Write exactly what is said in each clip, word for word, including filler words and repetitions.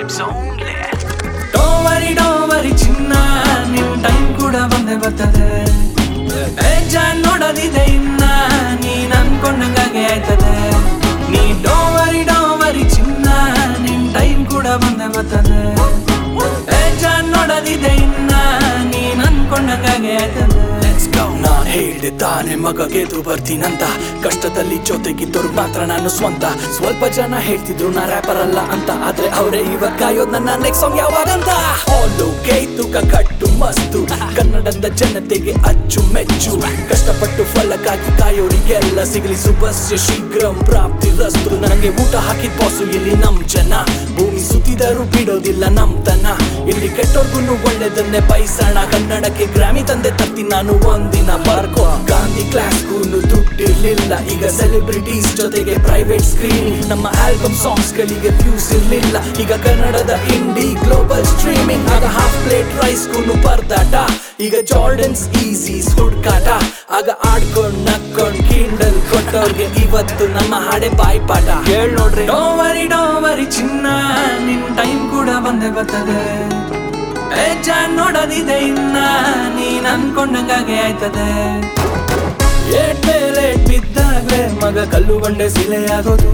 vibes only. Don't worry, don't worry ಚಿನ್ನ ನಿನ್ time ಕೂಡ ಬಂದೇ ಬರ್ತದೆ. ಬೇಜಾನ್ ನೋಡೋದಿದೆ ಇನ್ನ ನೀನ್ ಅನ್ಕೊಂಡಂಗಾಗೆ ಆಯ್ತದೆ. ನೀ don't worry, don't worry ಚಿನ್ನ ನಿನ್ ಟೈಮ್ ಕೂಡ ಬಂದೇ ಬರ್ತದೆ. ಬೇಜಾನ್ ನೋಡೋದಿದೆ ಇನ್ನ ನೀನ್ ಅನ್ಕೊಂಡಂಗಾಗೆ ಆಯ್ತದೆ. ನಾನ್ ಹೇಳ್ದೆ ತಾನೆ ಮಗ ಗೆದ್ದು ಬರ್ತೀನಂತ, ಕಷ್ಟದಲ್ಲಿ ಜೊತೆಗಿದ್ದವ್ರು ಮಾತ್ರ ನಾನು ಸ್ವಂತ. ಸ್ವಲ್ಪ ಜನ ಹೇಳ್ತಿದ್ರು ನಾ ರ್ಯಾಪರ್ ಅಲ್ಲ ಅಂತ, ಆದ್ರೆ ಅವರೇ ಇವಾಗ ಕಾಯೋದ್ ನನ್ನ ನೆಕ್ಸ್ಟ್ ಸಾಂಗ್ ಯಾವಾಗಂತ. ಹಾಲು ಗೈತು ಕಟ್ಟು ಮಸ್ತು, ಕನ್ನಡದ ಜನತೆಗೆ ಅಚ್ಚು ಮೆಚ್ಚು. ಕಷ್ಟಪಟ್ಟು ಫಲಕ್ಕಾಗಿ ಕಾಯೋರಿಗೆಲ್ಲ ಸಿಗಲಿ ಸುಭಾಷ್ಯ ಶೀಘ್ರಂ ಪ್ರಾಪ್ತಿ ರಸ್ತು. ನನಗೆ ಊಟ ಹಾಕಿದ್ ಬಾಸು ಇಲ್ಲಿ ನಮ್ ಜನ, ಭೂಮಿ ಸುತ್ತಿದರೂ ಬಿಡೋದಿಲ್ಲ ನಮ್ತನ. ಇಲ್ಲಿ ಕೆಟ್ಟೋರ್ಗುನು ಒಳ್ಳೆದನ್ನೇ ಬಯಸೋಣ, ಕನ್ನಡಕ್ಕೆ ಗ್ರಾಮಿ ತಂದೆ ತರ್ತೀನಿ ನಾನು ಒಂದಿನ ಬರ್ಕೋ. ಗಾಂಧಿ ಕ್ಲಾಸ್ಗೂನು ದುಡ್ಡಿರ್ಲಿಲ್ಲ, ಈಗ ಸೆಲೆಬ್ರಿಟೀಸ್ ಜೊತೆಗೆ ಪ್ರೈವೇಟ್ ಸ್ಕ್ರೀನ್. ನಮ್ಮ ಆಲ್ಬಮ್ ಸಾಂಗ್ಸ್ ಗಳಿಗೆ ವ್ಯೂಸ್ ಇರ್ಲಿಲ್ಲ, ಈಗ ಕನ್ನಡದ ಇಂಡಿ ಗ್ಲೋಬಲ್ ಸ್ಟ್ರೀಮಿಂಗ್. ಆಗ ಹಾಫ್ ಪ್ಲೇಟ್ ರೈಸ್ ಗೂನು ಪರ್ದಾಟ, ಈಗ ಜಾರ್ಡನ್ಸ್ ಈಸೀಸ್ ಹುಡ್ಕಾಟ. ಆಗ ಆಡ್ಕೊಂಡ್ ನಕ್ಕೊಂಡ್ ಕಿಂಡಲ್ ಕೊಟ್ಟವ್ರಿಗೆ ಇವತ್ತು ನಮ್ಮ ಹಾಡೆ ಬಾಯ್ ಪಾಠ. ಹೇಳ್ ನೋಡ್ರಿ Don't worry, don't worry ಚಿನ್ನ ನಿನ್ ಟೈಮ್ ಕೂಡ ಬಂದೇ ಬರ್ತದೆ. ಬೇಜಾನ್ ನೋಡೋದಿದೆ ಇನ್ನ ನೀನ್ ಅನ್ಕೊಂಡಂಗಾಗೆ ಆಯ್ತದೆ. ಏಟ್ ಮೇಲೆ ಬಿದ್ದಾಗ್ಲೆ ಮಗ ಕಲ್ಲು ಬಂಡೆ ಸಿಲೆ ಆಗೋದು,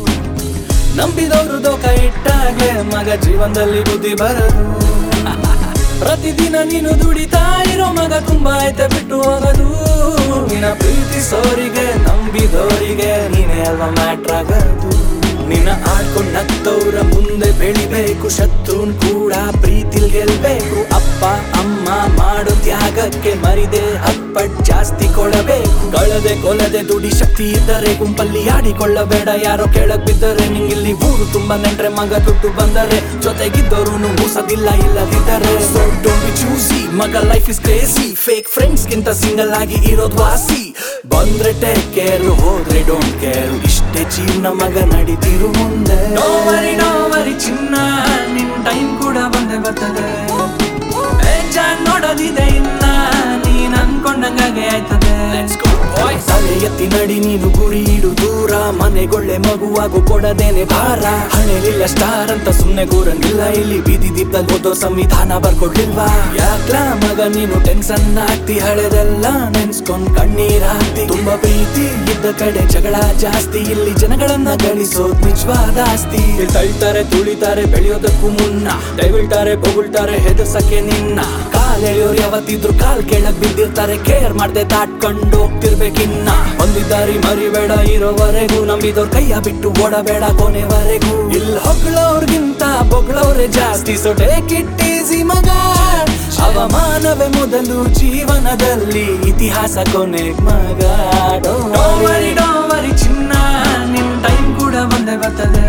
ನಂಬಿದವರು ದೋಖ ಇಟ್ಟಾಗ್ಲೆ ಮಗ ಜೀವನದಲ್ಲಿ ಬುದ್ಧಿ ಬರದು. ಪ್ರತಿದಿನ ನೀನು ದುಡಿತಾ ಇರೋ ಮಗ ತುಂಬಾ ಆಯ್ತ ಬಿಟ್ಟು ಹೋಗೋದು. ನಿನ್ನ ಪ್ರೀತಿಸೋರಿಗೆ ನಂಬಿದವರಿಗೆ ನೀನೇ ಅಲ್ವಾ ಮ್ಯಾಟ್ರ್ ಆಗೋದು. ನಿನ್ನ ಆಡ್ಕೊಂಡ್ ನಗ್ತವ್ರ ಮುಂದೆ ಬೆಳಿಬೇಕು, ಶತ್ರುನ್ ಕೂಡ ಪ್ರೀತಿಲ್ ಗೆಲ್ಬೇಕು. ಅಪ್ಪ ಅಮ್ಮ ಮಾಡೋ ತ್ಯಾಗಕ್ಕೆ ಮರಿದೆ ಹತ್ಪಟ್ ಜಾಸ್ತಿ ಕೊಡಬೇಕು. ಕಳದೆ ಕೊಲದೆ ದುಡಿ ಶಕ್ತಿ ಇದ್ದರೆ ಗುಂಪಲ್ಲಿ ಆಡಿಕೊಳ್ಳಬೇಡ, ಯಾರೋ ಕೆಳಗ್ ಬಿದ್ದರೆ. ನಿಂಗಿಲ್ಲಿ ಊರು ತುಂಬಾ ನೆಂಟ್ರೆ ಮಗ ದುಡ್ಡು ಬಂದರೆ, ಜೊತೆಗಿದ್ದವರು ಮೂಸದಿಲ್ಲ ಇಲ್ಲದಿದ್ದರೆ. So don't be choosy, ಮಗ life is crazy. Fake friends ಗಿಂತ ಸಿಂಗಲ್ ಆಗಿ ಇರೋದ್ ವಾಸಿ. ಬಂದ್ರೆ ಟೇಕ್ ಕೇರ್, ಹೋದ್ರೆ ಡೋಂಟ್ ಕೇರ್. ಇಷ್ಟೇ ಜೀವನ ಮಗ ನಡೀತಿರು ಮುಂದೆ. Don't worry, don't worry ಚಿನ್ನ ನಿನ್ ಟೈಮ್ ಕೂಡ ಬಂದೇ ಬರ್ತದೆ. ಬೇಜಾನ್ ನೋಡೋದಿದೆ ಇನ್ನ ನೀನ್ ಅನ್ಕೊಂಡಂಗಾಗೆ ಆಯ್ತದೆ. ತಲೆ ಎತ್ತಿ ನಡಿ ನೀನು ಗುರಿ ಇಡು ದೂರ, ಮನೆಗೊಳ್ಳೆ ಮಗುವಾಗು ಕೊಡದೇನೆ ಭಾರ. ಹಣೆಲಿಲ್ಲ ಸ್ಟಾರ್ ಅಂತ ಸುಮ್ನೆ ಕೂರಂಗಿಲ್ಲ, ಇಲ್ಲಿ ಬೀದಿ ದೀಪದಲ್ಲಿ ಓದೋ ಸಂವಿಧಾನ ಬರ್ಕೊಡ್ಲಿಲ್ವಾ? ಯಾಕ್ಲ ಮಗ ನೀನು ಟೆನ್ಷನ್ ಆಗ್ತಿ, ಹಳೆದೆಲ್ಲ ನೆನ್ಸ್ಕೊಂಡ್ ಕಣ್ಣೀರ್ ಹಾಕ್ತಿ. ತುಂಬಾ ಪ್ರೀತಿ ಇದ್ದ ಕಡೆ ಜಗಳ ಜಾಸ್ತಿ, ಇಲ್ಲಿ ಜನಗಳನ್ನ ಗಳಿಸೋದ್ ನಿಜವಾದ ಆಸ್ತಿ. ತಳ್ತಾರೆ ತುಳಿತಾರೆ ಬೆಳೆಯೋದಕ್ಕೂ ಮುನ್ನ, ದಯವಿಳ್ತಾರೆ ಬೊಗುಳ್ತಾರೆ ಹೆದರ್ಸಕ್ಕೆ ನಿನ್ನ. ಕಾಲ್ ಎಳೆಯೋರು ಯಾವತ್ತಿದ್ರು ಕಾಲ್ ಕೆಳಗ್ ಬಿದ್ದಿರ್ತಾರೆ, ಕೇರ್ ಮಾಡ್ದೆ ದಾಟ್ಕೊಂಡು ಹೋಗ್ತಿರ್ಬೇಕಿನ್ನ. ಒಂದಿದ್ದಾರಿ ಮರಿಬೇಡ ಇರೋವರೆಗೂ, ನಂಬಿದವ್ರ ಕೈಯ ಬಿಟ್ಟು ಓಡಬೇಡ ಕೊನೆವರೆಗೂ. ಇಲ್ಲಿ ಹೊಗಳವ್ರಿಗಿಂತ ಬೊಗಳವ್ರೆ ಜಾಸ್ತಿ, ಸೊ ಟೇಕ್ ಇಟ್ ಈಸಿ ಮಗ. ಅವಮಾನವೇ ಮೊದಲು ಜೀವನದಲ್ಲಿ, ಇತಿಹಾಸ ಕೊನೆ ಮಗ. Don't worry, don't worry ಚಿನ್ನ ನಿನ್ ಟೈಮ್ ಕೂಡ ಬಂದೇ ಬರ್ತದೆ.